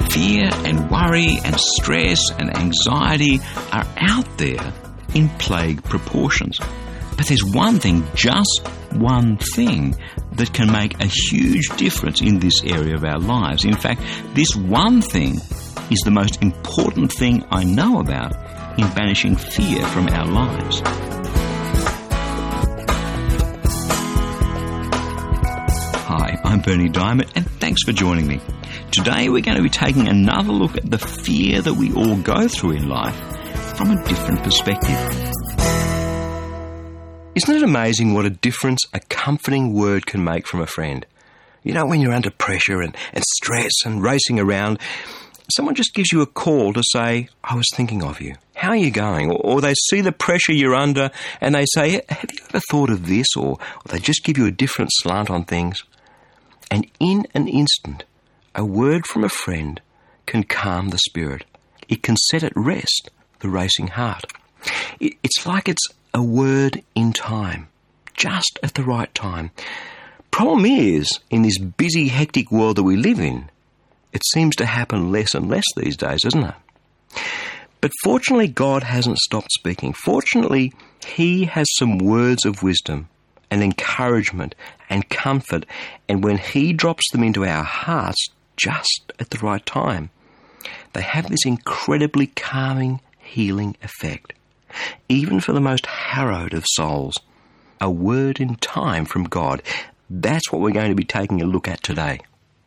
Fear and worry and stress and anxiety are out there in plague proportions. But there's one thing, just one thing, that can make a huge difference in this area of our lives. In fact, this one thing is the most important thing I know about in banishing fear from our lives. Hi, I'm Berni Dymet, and thanks for joining me. Today we're going to be taking another look at the fear that we all go through in life from a different perspective. Isn't it amazing what a difference a comforting word can make from a friend? You know, when you're under pressure and stress and racing around, someone just gives you a call to say, I was thinking of you. How are you going? Or they see the pressure you're under and they say, have you ever thought of this? Or they just give you a different slant on things. And in an instant, a word from a friend can calm the spirit. It can set at rest the racing heart. It's like it's a word in time, just at the right time. Problem is, in this busy, hectic world that we live in, it seems to happen less and less these days, doesn't it? But fortunately, God hasn't stopped speaking. Fortunately, He has some words of wisdom and encouragement and comfort, and when He drops them into our hearts just at the right time, they have this incredibly calming, healing effect. Even for the most harrowed of souls, a word in time from God, that's what we're going to be taking a look at today.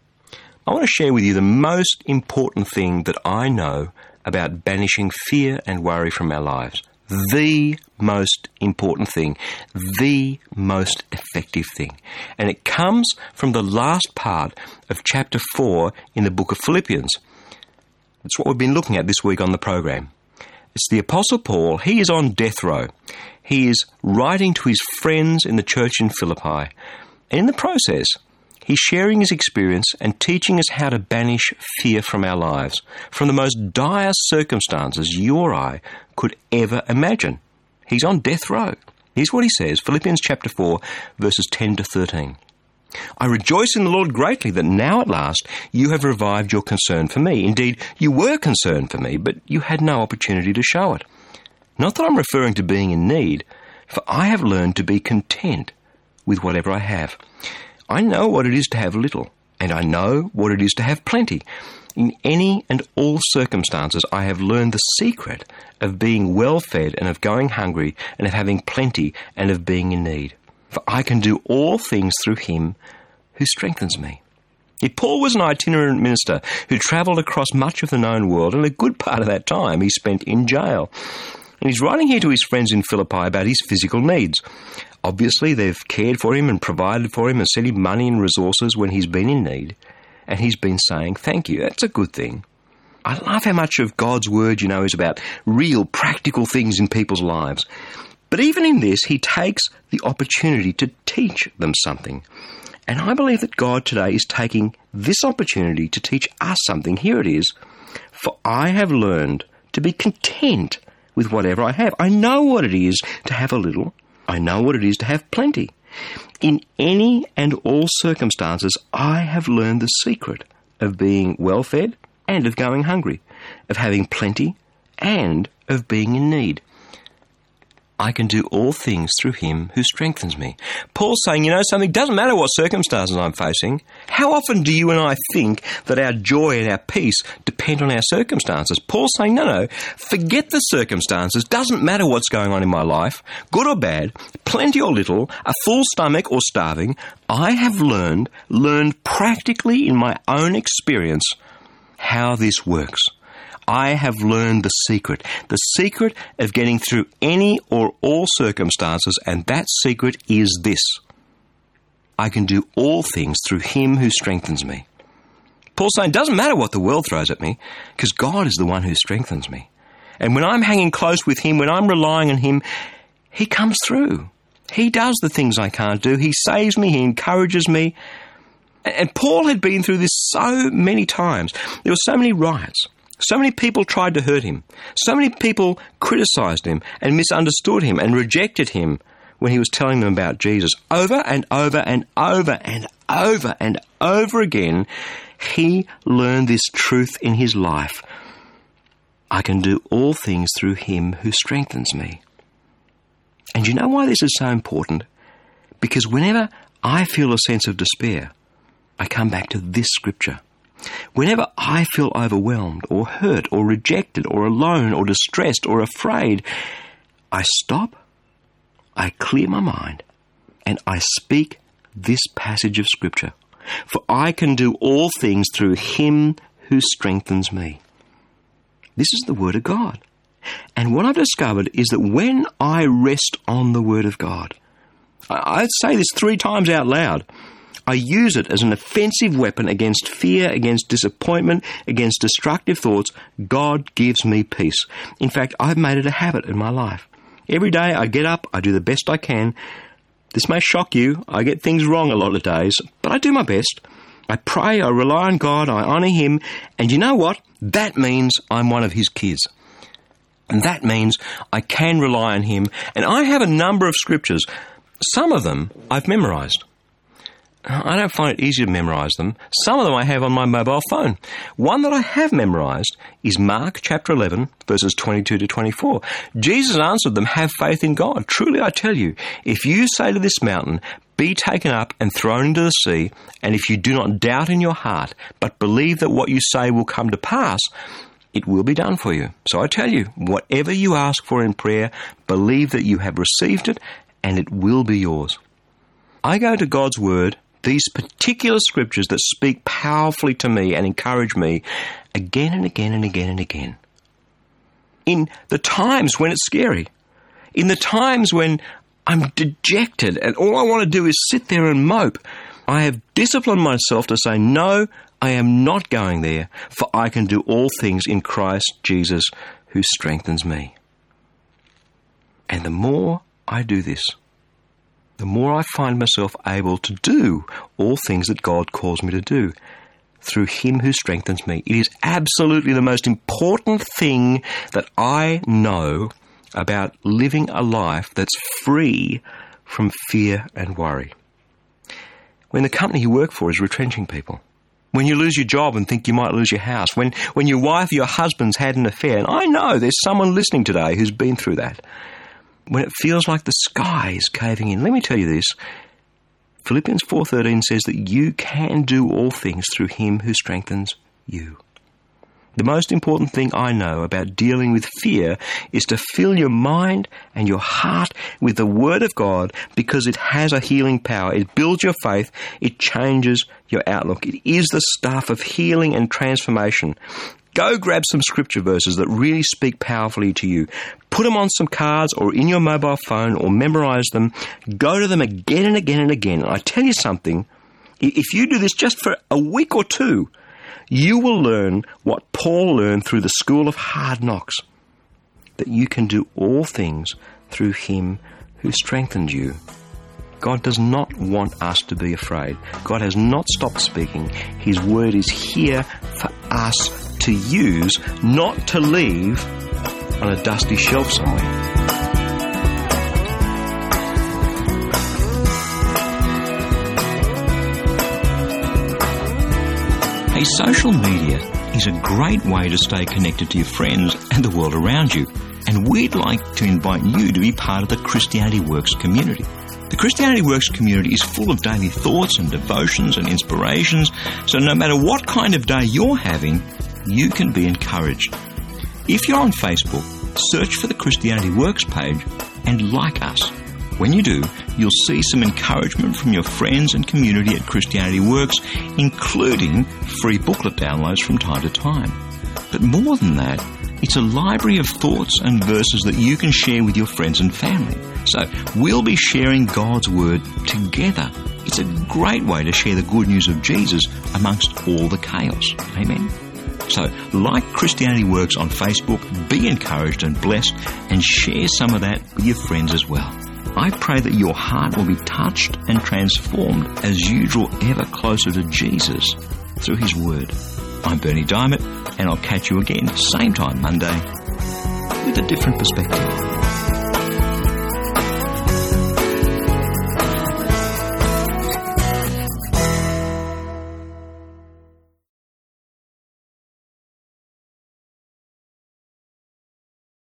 I want to share with you the most important thing that I know about banishing fear and worry from our lives. The most important thing, the most effective thing. And it comes from the last part of chapter 4 in the book of Philippians. That's what we've been looking at this week on the program. It's the Apostle Paul. He is on death row. He is writing to his friends in the church in Philippi. And in the process, he's sharing his experience and teaching us how to banish fear from our lives, from the most dire circumstances you or I could ever imagine. He's on death row. Here's what he says, Philippians chapter 4, verses 10 to 13. I rejoice in the Lord greatly that now at last you have revived your concern for me. Indeed, you were concerned for me, but you had no opportunity to show it. Not that I'm referring to being in need, for I have learned to be content with whatever I have. I know what it is to have little, and I know what it is to have plenty. In any and all circumstances, I have learned the secret of being well-fed and of going hungry and of having plenty and of being in need. For I can do all things through Him who strengthens me. Paul was an itinerant minister who travelled across much of the known world, and a good part of that time he spent in jail. And he's writing here to his friends in Philippi about his physical needs. Obviously, they've cared for him and provided for him and sent him money and resources when he's been in need. And he's been saying, thank you. That's a good thing. I love how much of God's word, is about real, practical things in people's lives. But even in this, he takes the opportunity to teach them something. And I believe that God today is taking this opportunity to teach us something. Here it is. For I have learned to be content with whatever I have. I know what it is to have a little. I know what it is to have plenty. In any and all circumstances, I have learned the secret of being well-fed and of going hungry, of having plenty and of being in need. I can do all things through Him who strengthens me. Paul's saying, something, doesn't matter what circumstances I'm facing. How often do you and I think that our joy and our peace depend on our circumstances? Paul's saying, no, forget the circumstances. Doesn't matter what's going on in my life, good or bad, plenty or little, a full stomach or starving. I have learned practically in my own experience how this works. I have learned the secret of getting through any or all circumstances, and that secret is this. I can do all things through Him who strengthens me. Paul's saying, it doesn't matter what the world throws at me, because God is the one who strengthens me. And when I'm hanging close with Him, when I'm relying on Him, He comes through. He does the things I can't do. He saves me. He encourages me. And Paul had been through this so many times. There were so many riots. So many people tried to hurt him. So many people criticized him and misunderstood him and rejected him when he was telling them about Jesus. Over and over and over and over and over again, he learned this truth in his life. I can do all things through him who strengthens me. And you know why this is so important? Because whenever I feel a sense of despair, I come back to this scripture. Whenever I feel overwhelmed or hurt or rejected or alone or distressed or afraid, I stop, I clear my mind, and I speak this passage of scripture. For I can do all things through him who strengthens me. This is the word of God. And what I've discovered is that when I rest on the word of God, I say this 3 times out loud, I use it as an offensive weapon against fear, against disappointment, against destructive thoughts. God gives me peace. In fact, I've made it a habit in my life. Every day I get up, I do the best I can. This may shock you. I get things wrong a lot of days, but I do my best. I pray, I rely on God, I honour him, and you know what? That means I'm one of his kids. And that means I can rely on him. And I have a number of scriptures. Some of them I've memorised. I don't find it easy to memorise them. Some of them I have on my mobile phone. One that I have memorised is Mark chapter 11, verses 22 to 24. Jesus answered them, have faith in God. Truly I tell you, if you say to this mountain, be taken up and thrown into the sea, and if you do not doubt in your heart, but believe that what you say will come to pass, it will be done for you. So I tell you, whatever you ask for in prayer, believe that you have received it, and it will be yours. I go to God's word, these particular scriptures that speak powerfully to me and encourage me again and again and again and again. In the times when it's scary, in the times when I'm dejected and all I want to do is sit there and mope, I have disciplined myself to say, no, I am not going there, for I can do all things in Christ Jesus who strengthens me. And the more I do this, the more I find myself able to do all things that God calls me to do through him who strengthens me. It is absolutely the most important thing that I know about living a life that's free from fear and worry. When the company you work for is retrenching people, when you lose your job and think you might lose your house, when your wife or your husband's had an affair, and I know there's someone listening today who's been through that, when it feels like the sky is caving in. Let me tell you this. Philippians 4:13 says that you can do all things through him who strengthens you. The most important thing I know about dealing with fear is to fill your mind and your heart with the Word of God, because it has a healing power. It builds your faith. It changes your outlook. It is the stuff of healing and transformation. Go grab some scripture verses that really speak powerfully to you. Put them on some cards or in your mobile phone or memorize them. Go to them again and again and again. And I tell you something, if you do this just for a week or two, you will learn what Paul learned through the school of hard knocks, that you can do all things through him who strengthens you. God does not want us to be afraid. God has not stopped speaking. His word is here for us to use, not to leave on a dusty shelf somewhere. Hey, social media is a great way to stay connected to your friends and the world around you. And we'd like to invite you to be part of the Christianity Works community. The Christianity Works community is full of daily thoughts and devotions and inspirations, so no matter what kind of day you're having, you can be encouraged. If you're on Facebook, search for the Christianity Works page and like us. When you do, you'll see some encouragement from your friends and community at Christianity Works, including free booklet downloads from time to time. But more than that, it's a library of thoughts and verses that you can share with your friends and family. So we'll be sharing God's Word together. It's a great way to share the good news of Jesus amongst all the chaos. Amen. So, like Christianity Works on Facebook, be encouraged and blessed, and share some of that with your friends as well. I pray that your heart will be touched and transformed as you draw ever closer to Jesus through his word. I'm Bernie Diamond, and I'll catch you again same time Monday with a different perspective.